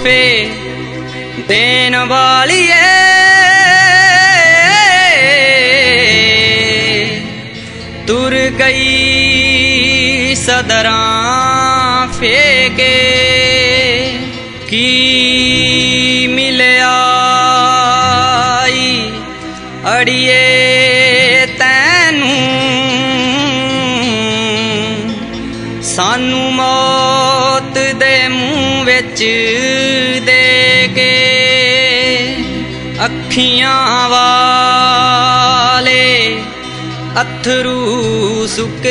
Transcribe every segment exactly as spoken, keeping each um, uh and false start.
ਤੋਹਫੇ ਦੇਣ ਵਾਲੀਏ, ਤੁਰ ਗਈ ਸਦਰਾਂ ਫੇਕੇ। ਕੀ ਮਿਲਿਆ ਅੜੀਏ ਤੈਨੂੰ, ਸਾਨੂੰ ਮੌਤ ਦੇ ਮੂੰਹ ਵਿੱਚ ਦੇ ਕੇ। ਅੱਖੀਆਂ ਵਾਲੇ ਅੱਥਰੂ ਸੁੱਕ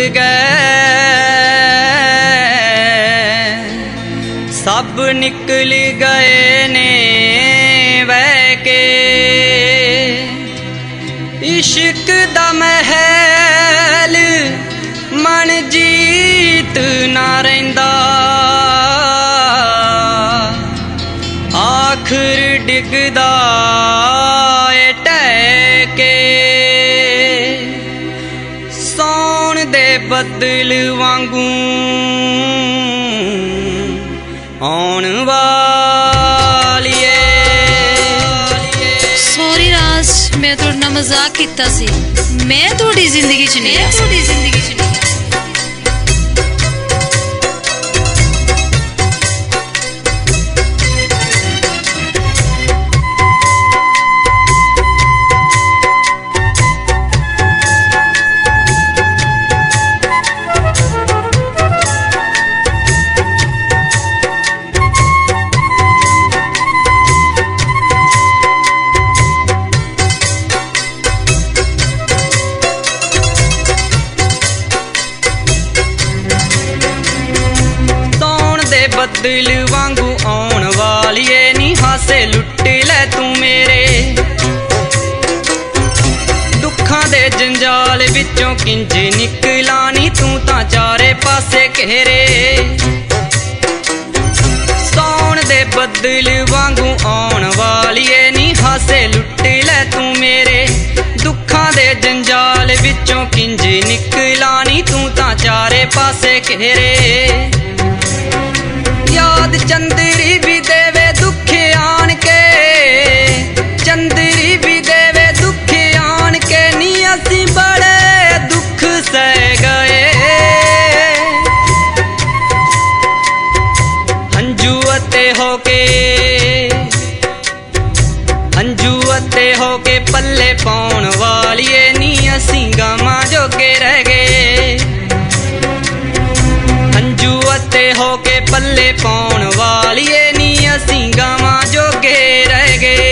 ਗਏ, ਸਭ ਨਿਕਲ ਗਏ ਨੇ ਵਹਿ ਕੇ। इश्क दा महल मन जीत ना रहिंदा, आखिर डिगदा ए ढह के। सौण दे बदल वांगू आउण वालीए। मैं थोड़े नाल मजाक कीता सी, मैं थोड़ी जिंदगी च नहीं, थोड़ी जिंदगी च नहीं। बदल वांगू आउण वालीए, नी हासे लुट लै तू मेरे। दुखां दे जंजाल विचों किंज निकला नी, तू तां चारे पासे घेरे। सौण दे बदल वांगू आउण वालीए, नी हासे लुट लै तू मेरे। दुखां दे जंजाल विचों किंज निकला नी, तू तां चारे पासे घेरे। याद चंदरी भी देवे दुख आन के, चंदरी भी देवे दुख आन के। नी असी बड़े दुख सह गए, हंजू अते होके हंजू अते होके पल्ले पाउण वालीए। नी असी गावां जोगे रह गए, हंजू अते होके पल्ले पाउण वालीए। नी असी गावां जोगे रह गए।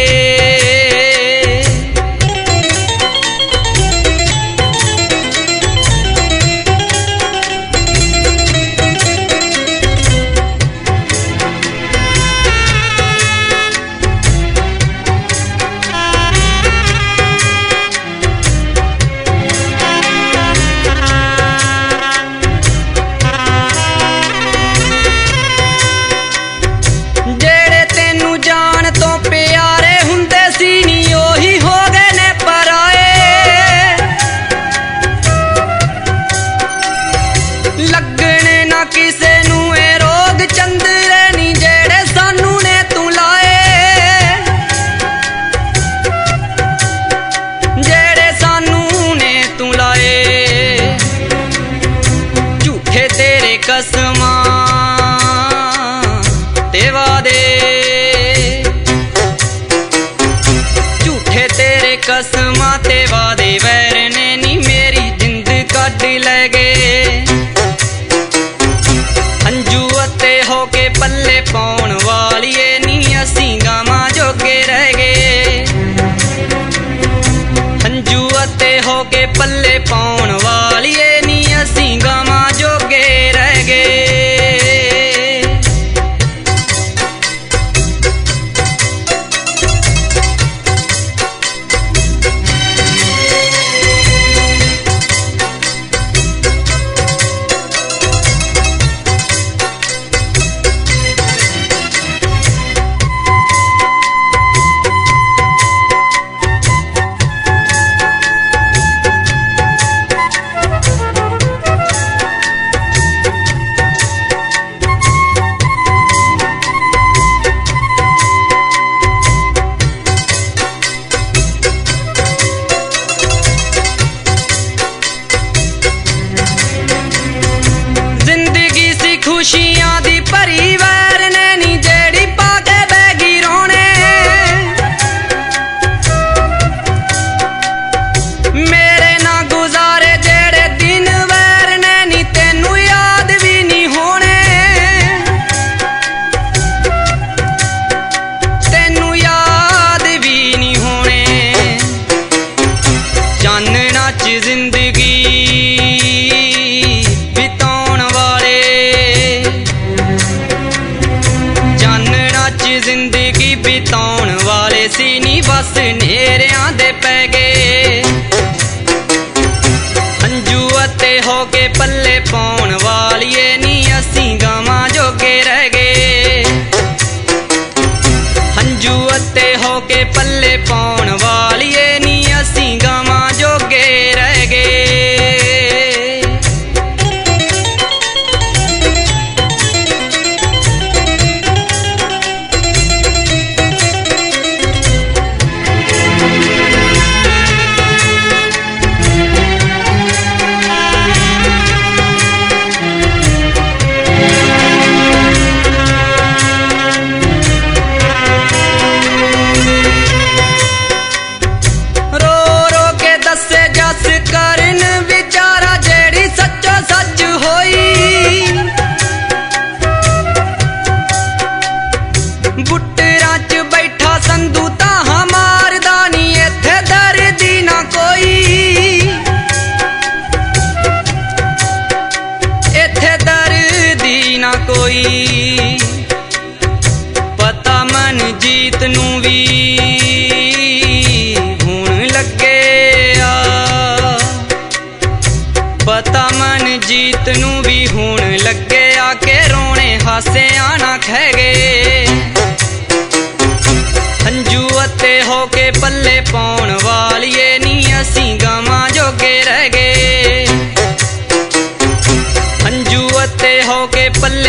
कसमां ते वादे, झूठे तेरे कसमां ते वादे। वैर ने नी मेरी जिंद कट ले गए, हंजू अते होके पल्ले पाउण वालीए। नी असी गावां जोगे रह गए, हंजू अते होके पल्ले पाउण वालीए। नी असी गावां जोगे रह गए। ਬਸ ਨੇਰਿਆਂ ਦੇ ਪੈ ਗਏ ਹੰਝੂ ਅਤੇ ਹੋ ਕੇ ਪੱਲੇ ਪਾਉਣ ਵਾਲੀਏ ਨੀ ਅਸੀਂ ਗਾਵਾਂ ਜੋਗੇ ਰਹਿ ਗਏ ਹੰਝੂ ਅਤੇ ਹੋ ਕੇ ਪੱਲੇ ਪਾਉਣ ਵਾਲੀਏ ਨੀ ਅਸੀਂ ਗਾਵਾਂ ਜੋਗੇ ਰਹਿ ਗਏ ਬੁੱਟਰਾਂ 'ਚ ਬੈਠਾ ਸੰਧੂ ਤਾਂ ਮਾਰਦਾ ਨੀ ਇੱਥੇ ਦਰਦੀ ਨਾ ਕੋਈ ਇੱਥੇ ਦਰਦੀ ਨਾ ਕੋਈ ਪਤਾ ਮਨਜੀਤ ਨੂੰ ਵੀ ਹੁਣ ਲੱਗਿਆ ਪਤਾ ਮਨਜੀਤ ਨੂੰ ਵੀ ਹੁਣ ਲੱਗਿਆ ਕਿ ਰੋਣੇ ਹਾਸਿਆਂ ਨਾ ਖਹਿ ਗਏ ਹੰਝੂ ਅਤੇ ਹੋ ਕੇ ਪੱਲੇ ਪਾਉਣ ਵਾਲੀਏ ਨੀ ਅਸੀਂ ਗਾਵਾਂ ਜੋਗੇ ਰਹਿ ਗਏ ਹੰਝੂ ਅਤੇ ਹੋ ਕੇ ਪੱਲੇ